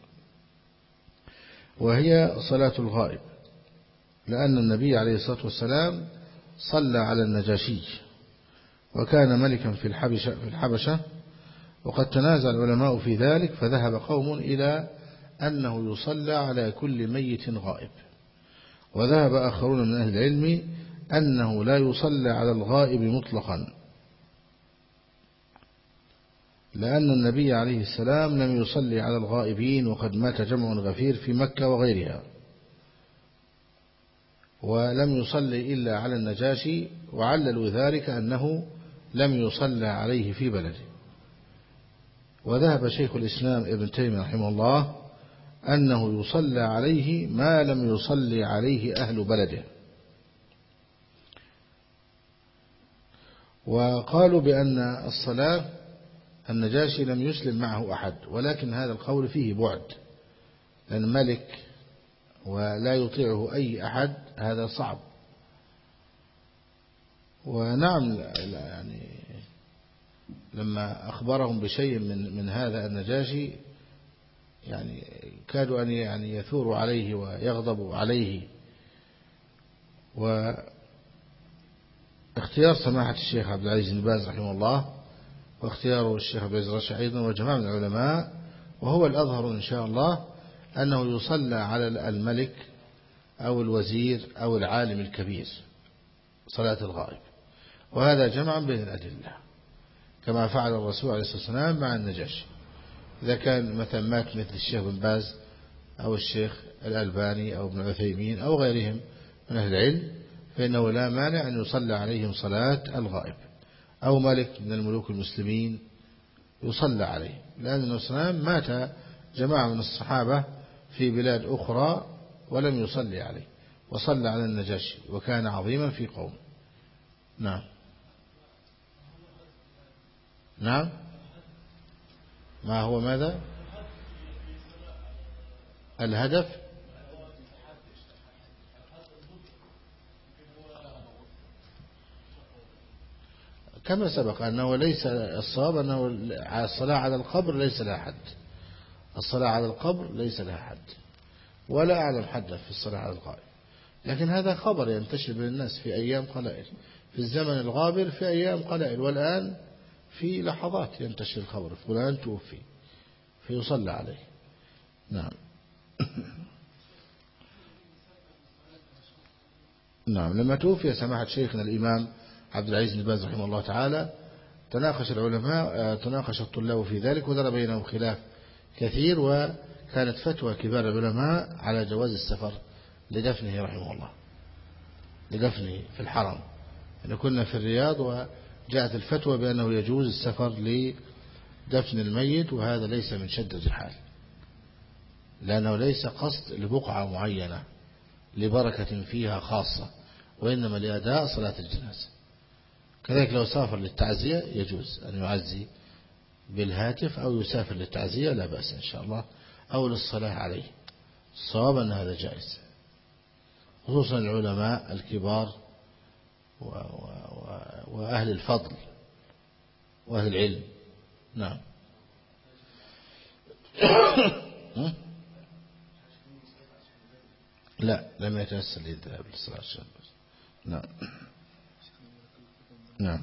[SPEAKER 2] وهي صلاة الغائب، لأن النبي عليه الصلاة والسلام صلى على النجاشي وكان ملكا في الحبشة, في الحبشة وقد تنازع العلماء في ذلك، فذهب قوم إلى أنه يصلى على كل ميت غائب، وذهب آخرون من أهل العلم أنه لا يصلى على الغائب مطلقا، لأن النبي عليه السلام لم يصلي على الغائبين وقد مات جمع غفير في مكة وغيرها، ولم يصلي إلا على النجاشي، وعللوا ذلك أنه لم يصلى عليه في بلده. وذهب شيخ الإسلام ابن تيمية رحمه الله أنه يصلى عليه ما لم يصلي عليه أهل بلده، وقالوا بأن الصلاة النجاشي لم يسلم معه أحد، ولكن هذا القول فيه بعد، لأن ملك ولا يطيعه أي أحد هذا صعب. ونعم يعني لما أخبرهم بشيء من من هذا النجاشي يعني كادوا أن يعني يثوروا عليه ويغضبوا عليه. واختيار سماحة الشيخ عبد العزيز بن باز رحمه الله واختياره الشيخ عبد العزيز الرشيد أيضا وجماعة من العلماء، وهو الأظهر إن شاء الله، أنه يصلى على الملك أو الوزير أو العالم الكبير صلاة الغائب، وهذا جمعا بين الأدلة كما فعل الرسول عليه الصلاة والسلام مع النجاشي. إذا كان مثلا مات مثل الشيخ بن باز أو الشيخ الألباني أو ابن عثيمين أو غيرهم من أهل العلم فإنه لا مانع أن يصلى عليهم صلاة الغائب، أو ملك من الملوك المسلمين يصلى عليه، لأن النبي صلى الله عليه وسلم مات جماعة من الصحابة في بلاد أخرى ولم يصلي عليه، وصلى على النجاشي وكان عظيما في قوم. نعم نعم ما هو ماذا الهدف؟ كما سبق أنه ليس الصواب أنه الصلاة على القبر ليس لها حد، الصلاة على القبر ليس لها حد، ولا أعلم حدا في الصلاة على القائم، لكن هذا خبر ينتشر بين الناس في أيام قلائل، في الزمن الغابر في أيام قلائل، والآن في لحظات ينتشر الخبر فلان توفي فيصلى عليه. نعم نعم لما توفي سماحة شيخنا الإمام عبد العزيز بن باز رحمه الله تعالى تناقش العلماء تناقش الطلاب في ذلك ودار بينهم خلاف كثير، وكانت فتوى كبار العلماء على جواز السفر لدفنه رحمه الله، لدفنه في الحرم، أن كنا في الرياض وجاءت الفتوى بأنه يجوز السفر لدفن الميت، وهذا ليس من شدة الحال، لأنه ليس قصد لبقعة معينة لبركة فيها خاصة، وإنما لأداء صلاة الجنازة. كذلك لو سافر للتعزية يجوز أن يعزي بالهاتف، أو يسافر للتعزية لا بأس إن شاء الله، أو للصلاة عليه، الصواب أن هذا جائز، خصوصا العلماء الكبار و... و... و... وأهل الفضل وأهل العلم. نعم لا لم يتيسر لي الذهاب للصلاة الشهر. نعم نعم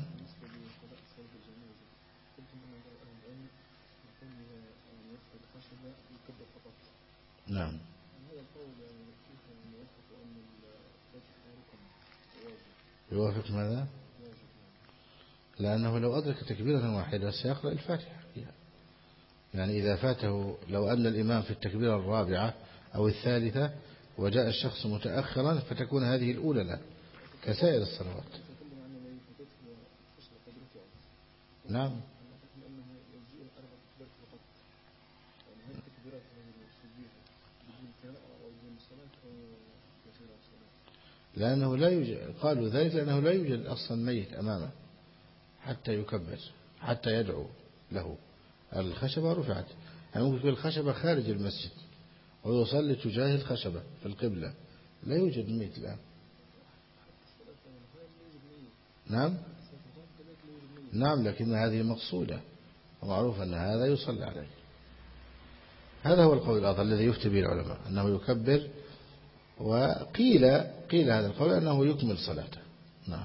[SPEAKER 2] نعم يوافق ماذا؟ لأنه لو أدرك تكبيرة واحدة سيقرأ الفاتحة فيها، يعني إذا فاته لو أن الإمام في التكبيرة الرابعة أو الثالثة وجاء الشخص متأخرا فتكون هذه الأولى له كسائر الصلوات. نعم لأنه لا يوجد، قالوا ذلك لأنه لا يوجد أصلا ميت أمامه حتى يكبر حتى يدعو له. الخشبة رفعت، يعني ممكن تكون الخشبة خارج المسجد ويصلي تجاه الخشبة في القبلة، لا يوجد ميت الآن. نعم نعم لكن هذه مقصودة ومعروف أن هذا يصلي عليه. هذا هو القول الأظهر الذي يفتي به العلماء أنه يكبر، وقيل قيل هذا القول أنه يكمل صلاته. نعم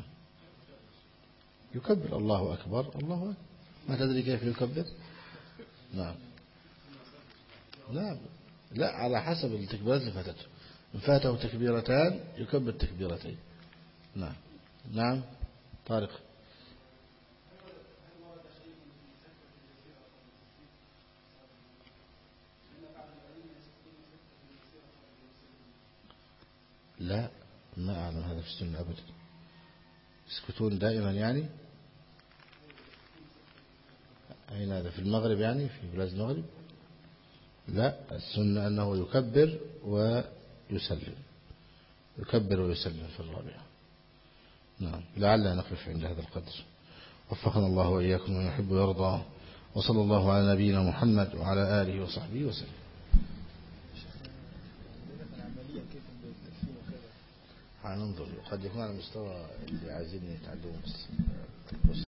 [SPEAKER 2] يكبر الله أكبر الله أكبر، ما تدري كيف يكبر. نعم لا لا على حسب التكبيرات اللي فاتته، فاته تكبيرتان يكبر تكبيرتين. نعم نعم طارق. لا ما أعلم هذا في السنة أبدا. يسكتون دائما يعني. أين هذا؟ في المغرب يعني، في بلاد المغرب؟ لا، السنة أنه يكبر ويسلم، يكبر ويسلم في الرابعة. نعم. لعلنا نقف عند هذا القدر. وفقنا الله وإياكم من يحب ويرضى. وصلى الله على نبينا محمد وعلى آله وصحبه وسلم. هننظر، قد يكون على مستوى اللي عايزين يتعلموا بس.